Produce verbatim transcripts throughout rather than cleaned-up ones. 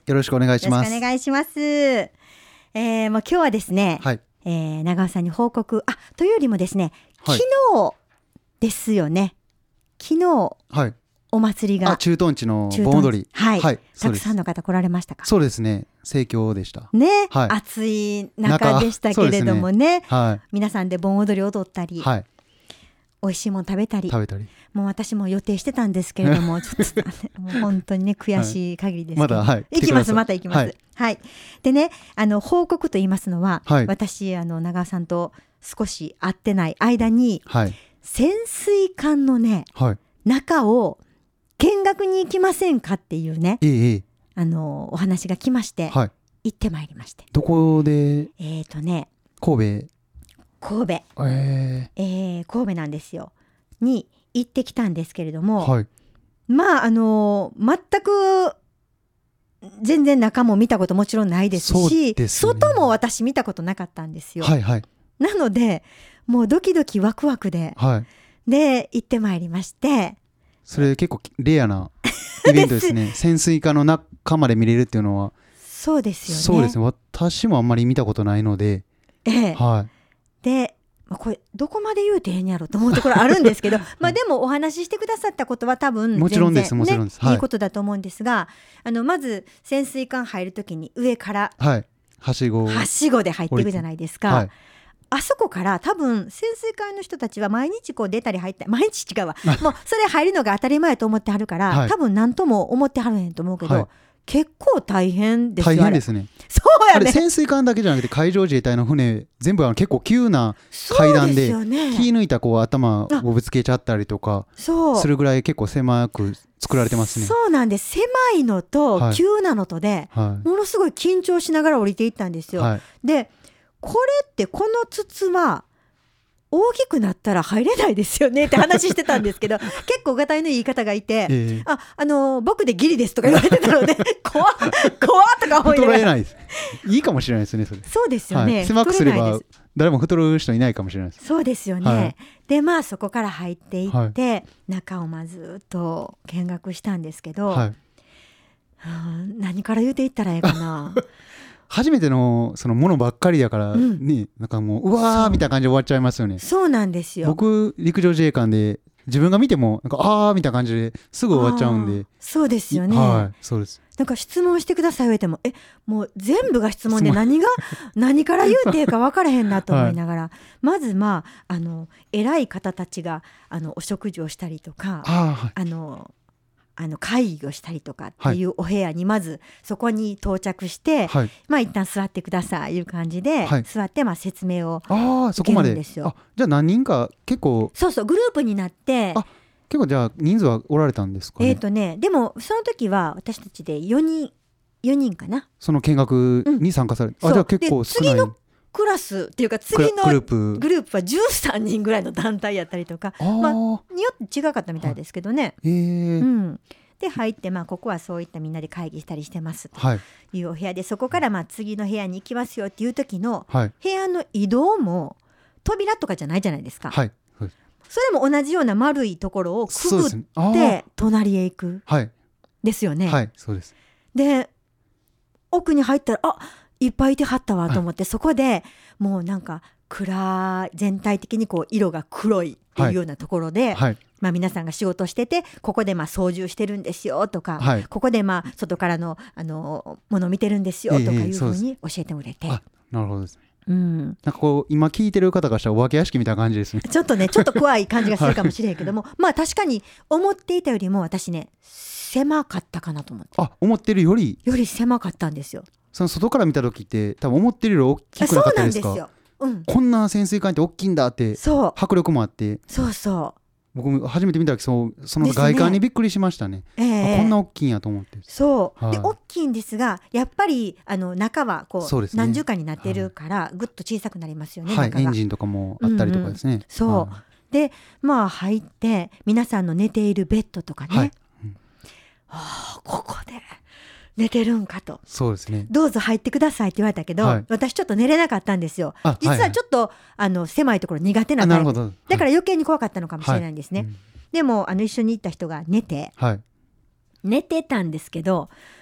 よろしくお願いします。 よろしくお願いします。えー、もう今日はですね、 はい、 えー、長尾さんに報告、あ、というよりもですね、 はい、 昨日ですよね。昨日、 はい、 お祭りが、 あ、駐屯地の盆踊り、 はい、はい、 たくさんの方来られましたか？ そうですね、盛況でしたね、 はい、 暑い中でしたけれども ね, ね、 はい、 皆さんで盆踊り踊ったり、はい、美味しいもの食べたり食べたり、 もう私も予定してたんですけれどもちょっと、ね、もう本当にね悔しい限りですけど、 はい、まだ、はい、 行きますまた行きます、はいはい、でね、あの報告と言いますのは、 はい、 私あの長尾さんと少し会ってない間に、はい、潜水艦のね、はい、中を見学に行きませんかっていうね、ええ、あのお話が来まして、はい、行ってまいりまして。 どこで？ えーとね神戸神戸、 えーえー、神戸なんですよに行ってきたんですけれども、 はい、 まああの全く全然中も見たこともちろんないですし、です、ね、外も私見たことなかったんですよ、はいはい、なのでもうドキドキワクワクで、はい、で行ってまいりまして、 それ結構レアなイベントですね潜水艦の中まで見れるっていうのは。 そうですよね。 そうですね、私もあんまり見たことないので、 ええ、はい、でこれどこまで言うてええんやろと思うところあるんですけどまあでもお話ししてくださったことは多分全然、ね、 もちろんですもちろんです、 はい、いいことだと思うんですが、あのまず潜水艦入るときに上から、 はい、はしごはしごで入っていくじゃないですか、はい、あそこから多分潜水艦の人たちは毎日こう出たり入ったり、毎日違うわもうそれ入るのが当たり前と思ってはるから、はい、多分何とも思ってはるへんと思うけど、はい、結構大変ですよ。 大変ですね。 そうやね。 あれ潜水艦だけじゃなくて海上自衛隊の船全部あの結構急な階段 で, で、ね、気抜いたこう頭をぶつけちゃったりとかするぐらい結構狭く作られてますね。 そうなんです。狭いのと急なのとで、はい、ものすごい緊張しながら降りていったんですよ、はい、でこれってこの筒は大きくなったら入れないですよねって話してたんですけど結構がたいの言い方がいて、えー、あ、あの僕でギリですとか言われてたので怖っ怖っとか思いながら太れないです。いいかもしれないですねそれ。 そうですよね、はい、 狭くすれば誰も太る人いないかもしれないです。 そうですよね、はい、でまあそこから入っていって、はい、中をまずっと見学したんですけど、はい、はあ、何から言うていったらええかな初めてのそのものばっかりだからね、うん、なんかもううわーみたいな感じで終わっちゃいますよね。 そうなんですよ。 僕陸上自衛官で自分が見てもなんかあーみたいな感じですぐ終わっちゃうんで。 そうですよね、 はい、そうです。 なんか質問してください言われてもえもう全部が質問で何が何から言うていいか分からへんなと思いながら、はい、まずまああの偉い方たちがあのお食事をしたりとか、あ、はい、あのあの会議をしたりとかっていうお部屋にまずそこに到着して、はい、まあ一旦座ってくださいいう感じで、はい、座ってまあ説明を受けるんですよ。 あ、じゃあ何人か結構そうそうグループになって、 あ結構じゃあ人数はおられたんですかね。 えーとねでもその時は私たちでよにんよにんかな、 その見学に参加され、うん、あじゃあ結構少ない。 次のクラスっていうか次のグループ、グループはじゅうさんにんぐらいの団体やったりとか、あ、まあ、によって違かったみたいですけどね、はい、えーうんで入って、まあ、ここはそういったみんなで会議したりしてますというお部屋で、そこからまあ次の部屋に行きますよっていう時の部屋の移動も扉とかじゃないじゃないですか、はい、それも同じような丸いところをくぐって隣へ行くですよね。 はい、そうです。 で奥に入ったらあいっぱいいてはったわと思って、はい、そこでもうなんか暗い全体的にこう色が黒いっていうようなところで、はいはい、まあ、皆さんが仕事しててここでまあ操縦してるんですよとか、はい、ここでまあ外からの、あのものを見てるんですよとかいうふうに教えてくれて、えー、 あ、なるほどですね。 うん、 なんかこう今聞いてる方がしたらお化け屋敷みたいな感じですね。 ちょっとねちょっと怖い感じがするかもしれんけども、はい、まあ確かに思っていたよりも私ね狭かったかなと思って。 あ、思ってるよりより狭かったんですよ。 その外から見た時って多分思ってるより大きくなかったですか。 そうなんですよ、うん、 こんな潜水艦って大きいんだって、そう迫力もあって、 そうそう僕初めて見た時 そ, その外観にびっくりしましたね、えー、こんな大きいんやと思って。 そう、はい、で大きいんですがやっぱりあの中はこう、ね、何重かになってるからぐっと小さくなりますよね、 はい、 中がエンジンとかもあったりとかですね、うんうん、 そう、はい、でまあ入って皆さんの寝ているベッドとかね、はい、うん、はあ、ここで寝てるんかと。 そうですね、 どうぞ入ってくださいって言われたけど、はい、私ちょっと寝れなかったんですよ。実はちょっと、はいはい、あの狭いところ苦手なタイプ、だから余計に怖かったのかもしれないんですね、はい、うん、でもあの一緒に行った人が寝て、はい、寝てたんですけど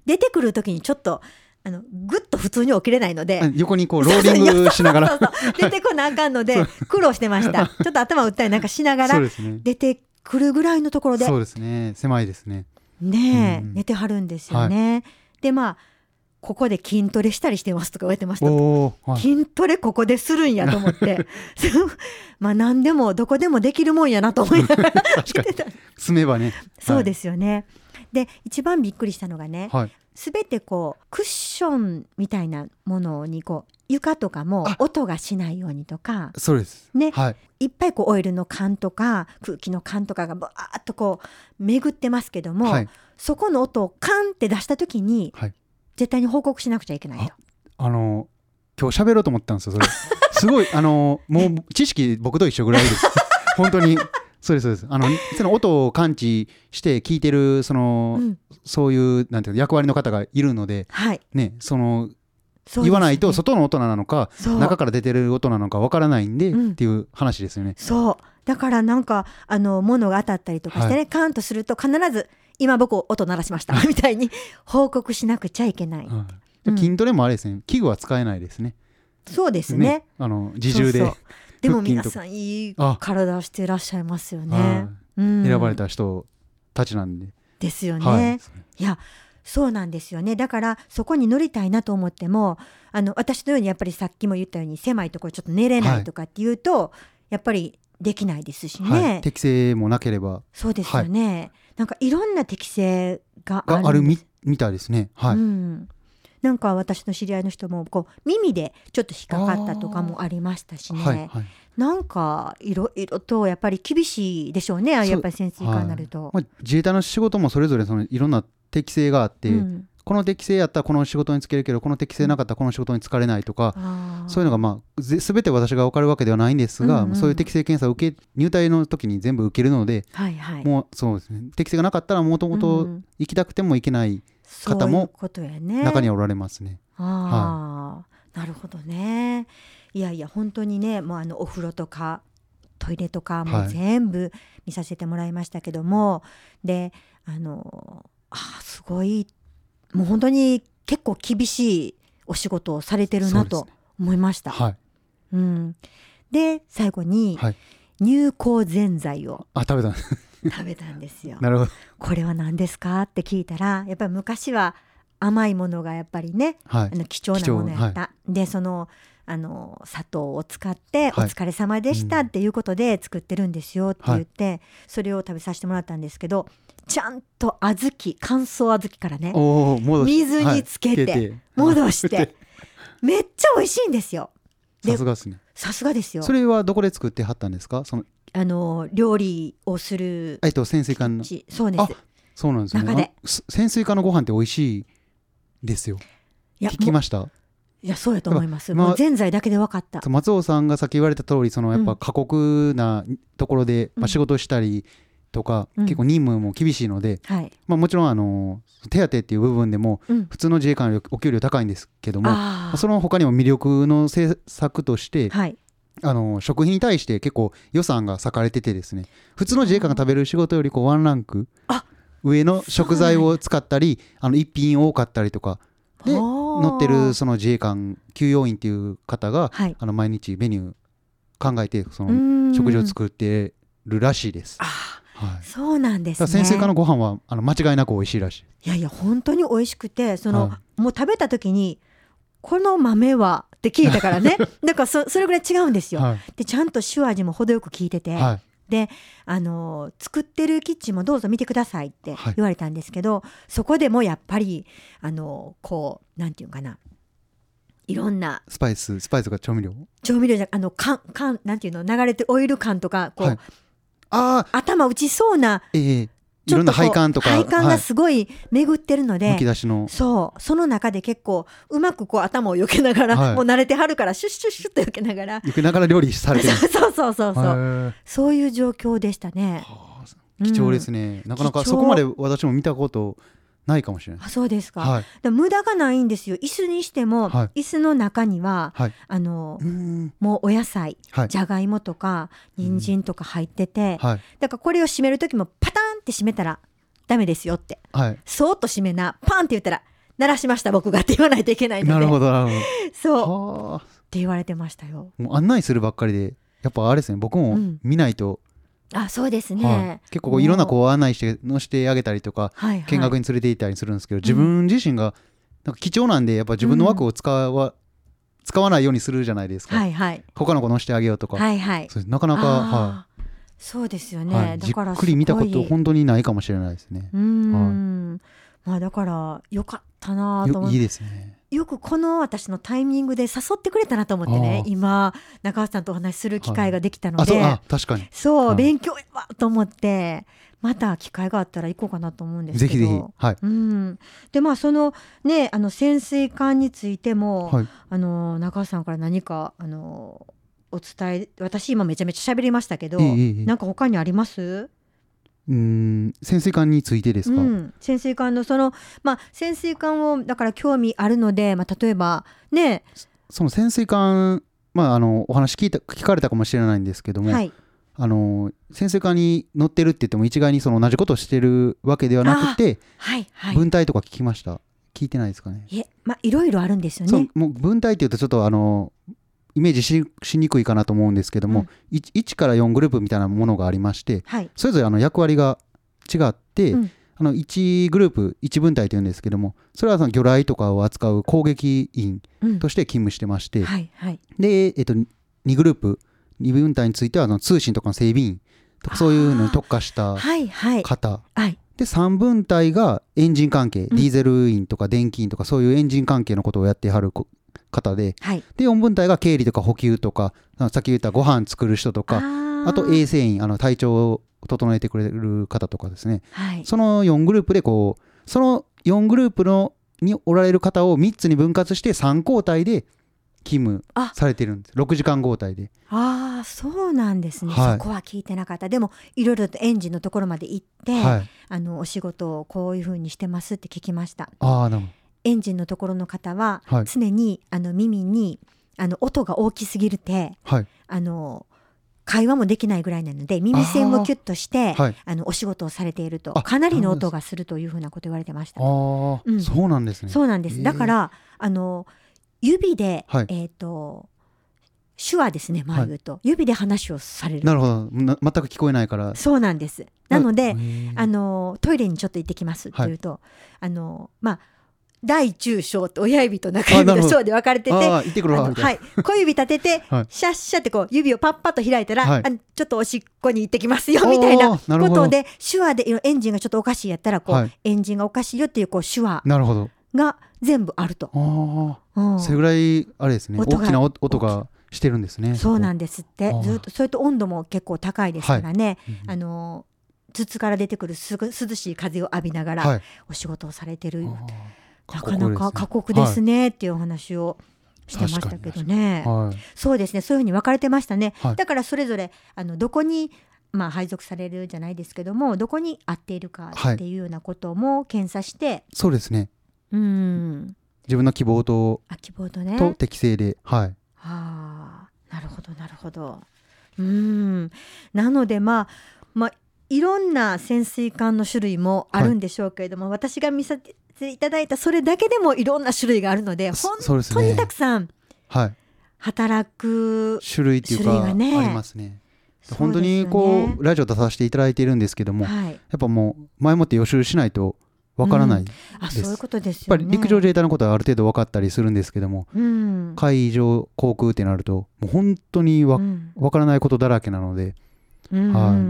出てくる時にちょっとあのぐっと普通に起きれないので横にこうローリングしながらそうそうそう出てこなあかんので苦労してました。ちょっと頭打ったりなんかしながら出てくるぐらいのところで、 そうですね、狭いですね。 ねえ、うん、寝てはるんですよね、はい、でまあここで筋トレしたりしてますとか言われてました。はい、筋トレここでするんやと思ってまあ何でもどこでもできるもんやなと思いながら確かに住めばね。 そうですよね、はい、で一番びっくりしたのがね、はい、全てこうクッションみたいなものにこう床とかも音がしないようにとか、 そうですね、 はい、 いっぱいこうオイルの缶とか空気の缶とかがバーッとこう巡ってますけども、はい、そこの音をカンって出した時に、はい、絶対に報告しなくちゃいけないと。 あ、あの今日喋ろうと思ったんですよそれすごいあのもう知識僕と一緒ぐらいです本当にそうですそうです。あのその音を感知して聞いてるその、うん、そういうなんていう役割の方がいるので、はい、ね、そのそうですね、言わないと外の音なのか中から出てる音なのかわからないんで、うん、っていう話ですよね。 そうだからなんかあの物が当たったりとかしてね、はい、カーンとすると必ず今僕音鳴らしましたみたいに報告しなくちゃいけない、はい、 うん、筋トレもあれですね、器具は使えないですね。 そうですね、 ね、あの自重で。そうそうでも皆さんいい体をしていらっしゃいますよね、 うん、選ばれた人たちなんでですよね、はい、いやそうなんですよね。だからそこに乗りたいなと思ってもあの私のようにやっぱりさっきも言ったように狭いところちょっと寝れないとかっていうと、はい、やっぱりできないですしね、はい、 適性もなければ。 そうですよね、はい、なんかいろんな適性があるんです。 がある み, みたいですね、はい、うん、 なんか私の知り合いの人もこう耳でちょっと引っかかったとかもありましたしね、はいはい、なんかいろいろとやっぱり厳しいでしょうね、やっぱり潜水艦になると、 はい、まあ、自衛隊の仕事もそれぞれそのいろんな適性があって、うん、この適性やったらこの仕事に就けるけどこの適性なかったらこの仕事に就かれないとか、うん、そういうのがまあ全て私が分かるわけではないんですが、うんうん、そういう適性検査を受け入隊の時に全部受けるので、はいはい、もうそうですね、適性がなかったらもともと行きたくても行けない方も中にはおられますね。 あ、はい、なるほどね。いやいや本当にね、もうあのお風呂とかトイレとかも全部見させてもらいましたけども、はい、であのあすごいもう本当に結構厳しいお仕事をされてるなと思いました。はい、うん、で最後に入香ぜんざいをあ食べた食べたんですよ。 なるほど。 これは何ですかって聞いたら、やっぱり昔は甘いものがやっぱりね、はい、あの貴重なものやった、はい、でそのあの砂糖を使ってお疲れ様でしたっていうことで作ってるんですよって言って、はい、それを食べさせてもらったんですけど、ちゃんと小豆乾燥小豆からね水につけて、はい、戻してめっちゃ美味しいんですよ。 さすがですね。 さすがですよ。 それはどこで作ってはったんですか？そのあの料理をするえっと潜水艦の。 そうです。 そうなんですね。中で潜水艦のご飯って美味しいですよ。いや聞きました。 いやそうやと思います。まあ、もうぜんざいだけで分かった。 松尾さんがさっき言われた通り、そのやっぱ過酷なところで、うん、まあ、仕事したりとか、うん、結構任務も厳しいので、はい、まあ、もちろんあの手当っていう部分でも、うん、普通の自衛官よりお給料高いんですけども、まあ、その他にも魅力の政策として、はい、あの食費に対して結構予算が割かれててですね、普通の自衛官が食べる仕事よりこうワンランク上の食材を使ったり、あの一品多かったりとかで乗ってるその自衛官給養員っていう方が、はい、あの毎日メニュー考えてその食事を作ってるらしいです。 あ、はい、そうなんですね。 潜水艦のご飯はあの間違いなく美味しいらしい。 いやいや本当に美味しくて、その、はい、もう食べた時にこの豆はって聞いたからねだから そ, それぐらい違うんですよ、はい、でちゃんと塩味も程よく効いてて、はい、であの作ってるキッチンもどうぞ見てくださいって言われたんですけど、はい、そこでもやっぱりあのこうなんていうかないろんなスパイススパイスが調味料調味料じゃあの缶缶なんていうの流れてるオイル缶とかこう、はい、あ頭打ちそうな、 えーいろんな配管とか配管がすごい巡ってるので、はい、 むき出しのそうその中で結構うまくこう頭を避けながら、はい、もう慣れてはるからシュッシュッシュッと避けながら避けながら料理されてるそうそうそうそうそういう状況でしたね。 はあ、貴重ですね、うん、なかなかそこまで私も見たことないかもしれない。 あそうですか、はい、だ無駄がないんですよ。椅子にしても、はい、椅子の中には、はい、あのもうお野菜、はい、じゃがいもとか人参とか入ってて、はい、だからこれを閉める時もパターンって閉めたらダメですよって、はい、そーっと閉めなパンって言ったら鳴らしました僕がって言わないといけないので。 なるほどなるほど。 そうって言われてましたよ。 もう案内するばっかりでやっぱあれですね、僕も見ないと、 うん、あそうですね、 はい、結構いろんなこう案内して乗せてあげたりとか、はいはい、見学に連れて行ったりするんですけど、自分自身がなんか貴重なんでやっぱ自分の枠を使わ、うん、使わないようにするじゃないですか、はいはい、他の子乗せてあげようとか、はいはい、そうなかなか、はい、 そうですよね、 はい、 だからじっくり見たこと本当にないかもしれないですね。 うーん、はい、まあ、だからよかったなと思って。 いいですね。 よくこの私のタイミングで誘ってくれたなと思ってね、今中尾さんとお話しする機会ができたので、 はい、あ、あ、確かにそう、 はい、 勉強やわと思ってまた機会があったら行こうかなと思うんですけど、 ぜひぜひ、はい、 うん、でまあそのねあの潜水艦についても、はい、あの中尾さんから何かあのお伝え、私今めちゃめちゃ喋りましたけど、えー、なんか他にあります？ うーん、潜水艦についてですか？ うん、潜水艦のその、まあ、潜水艦をだから興味あるので、まあ、例えばね、 その潜水艦、まあ、あのお話聞いた聞かれたかもしれないんですけども、はい、あの潜水艦に乗ってるって言っても一概にその同じことをしてるわけではなくて、はいはい、分隊とか聞きました？聞いてないですかね？ いえ、まあ、いろいろあるんですよね。そうもう分隊っていうとちょっとあのイメージ し, しにくいかなと思うんですけども、うん、いち, いちからよんグループみたいなものがありまして、はい、それぞれあの役割が違って、うん、あのいちグループいち分隊というんですけども、それはその魚雷とかを扱う攻撃員として勤務してまして、うんはいはい、で、えっと、にグループに分隊についてはあの通信とかの整備員とかそういうのに特化した方、はいはい、でさん分隊がエンジン関係、うん、ディーゼル員とか電気員とかそういうエンジン関係のことをやってはる方で、はい、でよん分隊が経理とか補給とかさっき言ったご飯作る人とか あ, あと衛生員、あの体調を整えてくれる方とかですね、はい、そのよんグループでこうそのよんグループのにおられる方をみっつに分割してさん交代で勤務されてるんです。ろくじかん交代で。 ああそうなんですね、はい、そこは聞いてなかった。でもいろいろとエンジンのところまで行って、はい、あのお仕事をこういう風にしてますって聞きました。あなるほど。エンジンのところの方は常に、はい、あの耳にあの音が大きすぎるて、はい、あの会話もできないぐらいなので耳栓をキュッとして あ,、はい、あのお仕事をされているとかなりの音がするというふうなこと言われてました。 あ、うん、そうなんですね。 そうなんです。だからあの指で、はい、えーと手話ですね、前言うと、はい、指で話をされる。 なるほど。な全く聞こえないから。 そうなんです。なのであのトイレにちょっと行ってきますっていうと、はい、あのまあ大中小と親指と中指と小で分かれてて、はい、小指立てて、はい、シャッシャってこう指をパッパッと開いたら、はい、あちょっとおしっこに行ってきますよみたいなことで、手話でエンジンがちょっとおかしいやったらこう、はい、エンジンがおかしいよっていうこう手話が全部あると。あ、 うん、それぐらいあれですね、大きな音がしてるんですね。 そうなんですって。ずっとそれと温度も結構高いですからね、はい、あの筒から出てくるす涼しい風を浴びながらお仕事をされてる、はい、なかなか過酷ですねっていうお話をしてましたけどね、はい、そうですね、そういうふうに分かれてましたね、はい、だからそれぞれあのどこに、まあ、配属されるじゃないですけども、どこに合っているかっていうようなことも検査して、はい、 そうですね、うん、自分の希望と、 あ、希望とね、 と適正で、はい、はあ、なるほどなるほど、うん、なのでまあまあいろんな潜水艦の種類もあるんでしょうけれども、はい、私が見せていただいたそれだけでもいろんな種類があるので、本当にたくさん働く種類っていうか、ありますね。本当にこうラジオ出させていただいているんですけども、はい、やっぱもう前もって予習しないとわからないです、 うん、あ、そういうことですよね。 やっぱり陸上自衛隊のことはある程度分かったりするんですけども、うん、海上航空ってなるともう本当にわ、うん、分からないことだらけなので、 うんうんうん、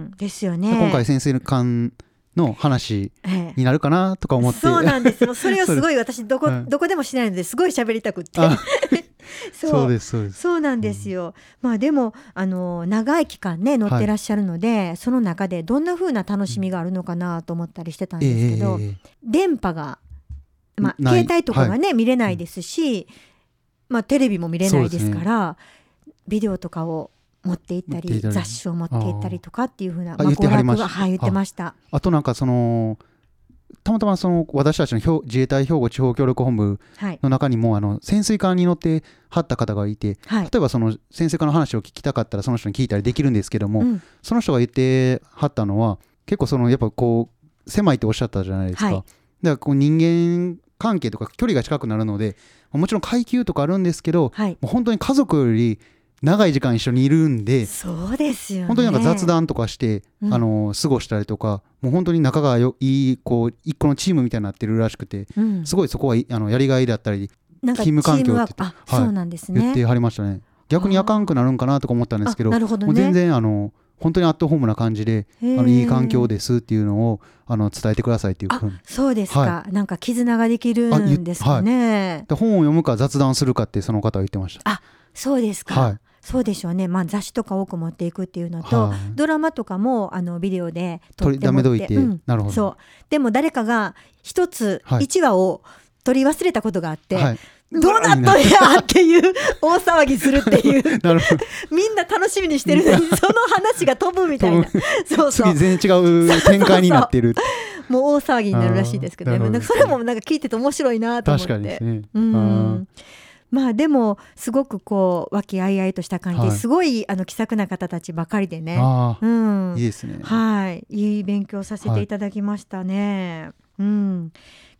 はい、ですよね。 今回潜水艦の話になるかなとか思って、ええ、 そうなんです。それをすごい私どこ、はい、どこでもしないのですごい喋りたくってそう、そうですそうです。 そうなんですよ、うん、まあでもあの長い期間ね乗ってらっしゃるので、はい、その中でどんな風な楽しみがあるのかなと思ったりしてたんですけど、ええ、電波が、まあ、携帯とかがね、はい、見れないですし、まあ、テレビも見れないですから、ビデオとかを持って行ったり雑誌を持って行ったりとかっていう風な、まあ、 言ってはりました。 はい、言ってました。あ, あとなんかそのたまたまその私たちの自衛隊兵庫地方協力本部の中にも、はい、あの潜水艦に乗ってはった方がいて、はい、例えばその潜水艦の話を聞きたかったらその人に聞いたりできるんですけども、うん、その人が言ってはったのは結構そのやっぱこう狭いっておっしゃったじゃないですか、はい、だからこう人間関係とか距離が近くなるので、もちろん階級とかあるんですけど、はい、もう本当に家族より長い時間一緒にいるんで、 そうですよね、 本当になんか雑談とかして、うん、あの過ごしたりとか、もう本当に仲がよいいこう一個のチームみたいになってるらしくて、うん、すごいそこはあのやりがいだったりチーム環境って、 あ、はい、そうなんですね、 言ってはりましたね。逆にあかんくなるんかなとか思ったんですけど、 なるほどね、 もう全然あの本当にアットホームな感じで、あのいい環境ですっていうのをあの伝えてくださいっていうふうに。 あ、そうですか、はい、なんか絆ができるんですかね、 はい、本を読むか雑談するかってその方は言ってました。 あ、そうですか、はい、そうでしょうね、まあ、雑誌とか多く持っていくっていうのと、はい、ドラマとかもあのビデオで撮って持って、 うん、なるほど。 そうでも誰かが一ついちわを撮り忘れたことがあって、はい、どうなっとんやっていう大騒ぎするっていうみんな楽しみにしてるのにその話が飛ぶみたいなそうそう次全然違う展開になってるそうそうもう大騒ぎになるらしいですけどね、なんかそれもなんか聞いてて面白いなと思って。 確かにですね、 うん、まあでもすごくこう和気あいあいとした感じで、はい、すごいあの気さくな方たちばかりでね、 あ、うん、いいですね、 はい、いい勉強させていただきましたね、はい、うん、